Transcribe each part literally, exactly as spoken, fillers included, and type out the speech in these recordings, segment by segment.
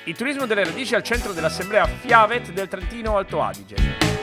Il turismo delle radici è al centro dell'assemblea Fiavet del Trentino Alto Adige.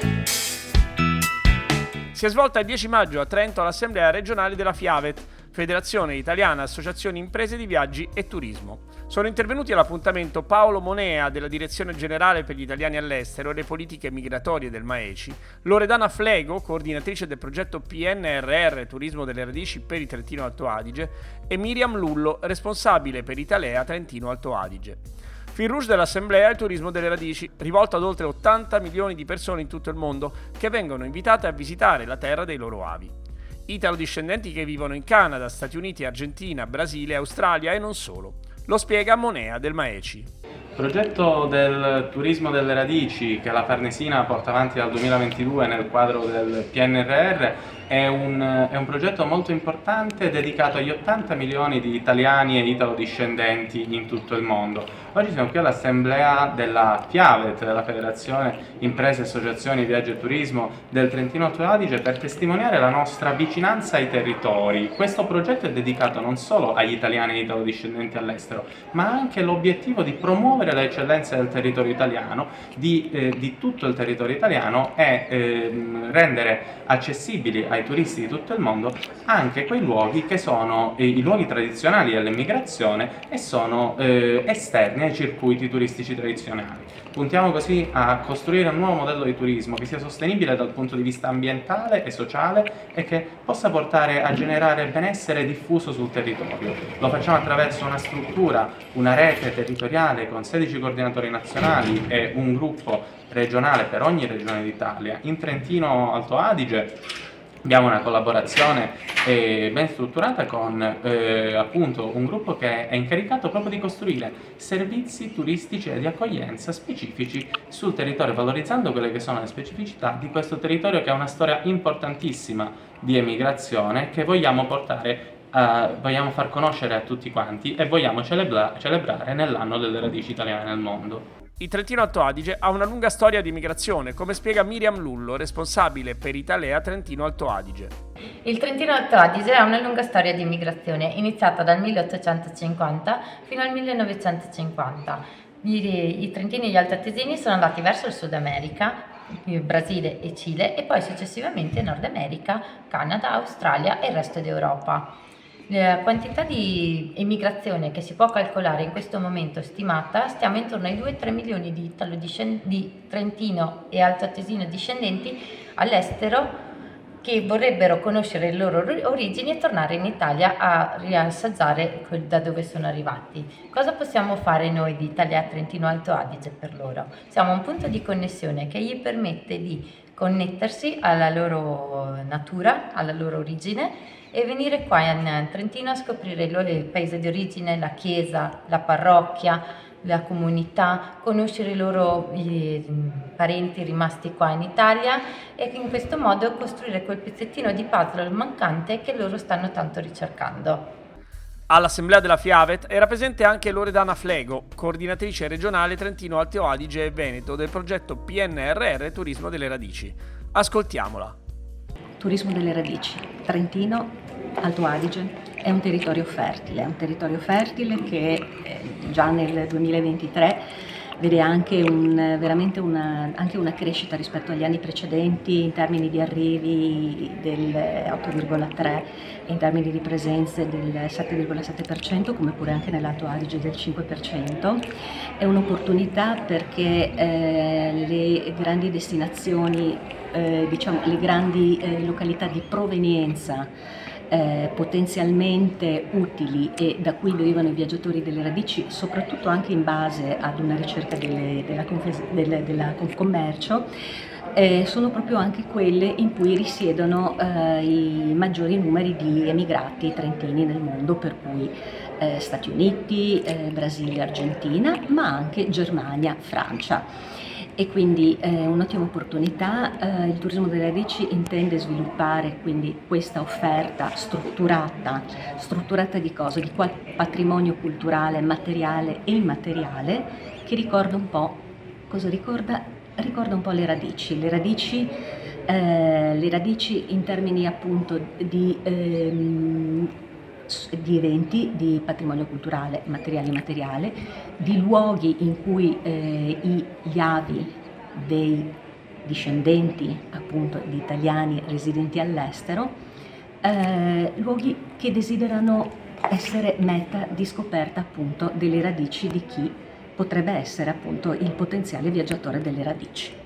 Si è svolta il dieci maggio a Trento l'assemblea regionale della Fiavet, Federazione Italiana Associazioni Imprese di Viaggi e Turismo. Sono intervenuti all'appuntamento Paolo Monea della Direzione Generale per gli Italiani all'Estero e le Politiche Migratorie del MAECI, Loredana Flego, coordinatrice del progetto P N R R Turismo delle Radici per il Trentino Alto Adige, e Miriam Lullo, responsabile per Italea Trentino Alto Adige. Fil rouge dell'assemblea è il turismo delle radici, rivolto ad oltre ottanta milioni di persone in tutto il mondo che vengono invitate a visitare la terra dei loro avi. Italo-discendenti che vivono in Canada, Stati Uniti, Argentina, Brasile, Australia e non solo. Lo spiega Monea del MAECI. Il progetto del turismo delle radici che la Farnesina porta avanti dal duemilaventidue nel quadro del P N R R è un, è un progetto molto importante dedicato agli ottanta milioni di italiani e italo-discendenti in tutto il mondo. Oggi siamo qui all'assemblea della Fiavet, della Federazione Imprese, Associazioni, Viaggio e Turismo del Trentino Alto Adige, per testimoniare la nostra vicinanza ai territori. Questo progetto è dedicato non solo agli italiani e italo-discendenti all'estero, ma ha anche l'obiettivo di promuovere le eccellenze del territorio italiano, di, eh, di tutto il territorio italiano e eh, rendere accessibili ai turisti di tutto il mondo anche quei luoghi che sono eh, i luoghi tradizionali dell'immigrazione e sono eh, esterni ai circuiti turistici tradizionali. Puntiamo così a costruire un nuovo modello di turismo che sia sostenibile dal punto di vista ambientale e sociale e che possa portare a generare benessere diffuso sul territorio. Lo facciamo attraverso una struttura, una rete territoriale con sedici coordinatori nazionali e un gruppo regionale per ogni regione d'Italia. In Trentino Alto Adige abbiamo una collaborazione eh, ben strutturata con eh, appunto un gruppo che è incaricato proprio di costruire servizi turistici e di accoglienza specifici sul territorio, valorizzando quelle che sono le specificità di questo territorio che ha una storia importantissima di emigrazione che vogliamo portare Uh, vogliamo far conoscere a tutti quanti e vogliamo celebra- celebrare nell'anno delle radici italiane nel mondo. Il Trentino Alto Adige ha una lunga storia di migrazione, come spiega Miriam Lullo, responsabile per Italea Trentino Alto Adige. Il Trentino Alto Adige ha una lunga storia di migrazione, iniziata dal milleottocentocinquanta fino al millenovecentocinquanta. I, i trentini e gli altoatesini sono andati verso il Sud America, Brasile e Cile, e poi successivamente Nord America, Canada, Australia e il resto d'Europa. La quantità di emigrazione che si può calcolare in questo momento stimata stiamo intorno ai due tre milioni di, di trentino e altoatesino discendenti all'estero che vorrebbero conoscere le loro origini e tornare in Italia a riassaggiare da dove sono arrivati. Cosa possiamo fare noi di Italia Trentino Alto Adige per loro? Siamo un punto di connessione che gli permette di connettersi alla loro natura, alla loro origine, e venire qua in Trentino a scoprire il paese di origine, la chiesa, la parrocchia, la comunità, conoscere i loro i parenti rimasti qua in Italia e in questo modo costruire quel pezzettino di puzzle mancante che loro stanno tanto ricercando. All'assemblea della Fiavet era presente anche Loredana Flego, coordinatrice regionale Trentino Alto Adige e Veneto del progetto P N R R Turismo delle Radici. Ascoltiamola. Turismo delle radici. Trentino Alto Adige è un territorio fertile, è un territorio fertile che eh, già nel duemilaventitré vede anche, un, veramente una, anche una crescita rispetto agli anni precedenti in termini di arrivi del otto virgola tre e in termini di presenze del sette virgola sette per cento, come pure anche nell'Alto Adige del cinque per cento. È un'opportunità perché eh, le grandi destinazioni, eh, diciamo le grandi eh, località di provenienza Eh, potenzialmente utili e da cui derivano i viaggiatori delle radici, soprattutto anche in base ad una ricerca delle, della, Confes- delle, della Confcommercio, eh, sono proprio anche quelle in cui risiedono eh, i maggiori numeri di emigrati trentini nel mondo, per cui eh, Stati Uniti, eh, Brasile, Argentina, ma anche Germania, Francia. E quindi è eh, un'ottima opportunità. Eh, il turismo delle radici intende sviluppare quindi questa offerta strutturata, strutturata di cosa? Di qual patrimonio culturale, materiale e immateriale che ricorda un po', cosa ricorda? Ricorda un po' le radici, le radici, eh, le radici in termini appunto di ehm, di eventi di patrimonio culturale materiale e immateriale, di luoghi in cui eh, i, gli avi dei discendenti appunto di italiani residenti all'estero, eh, luoghi che desiderano essere meta di scoperta appunto delle radici di chi potrebbe essere appunto il potenziale viaggiatore delle radici.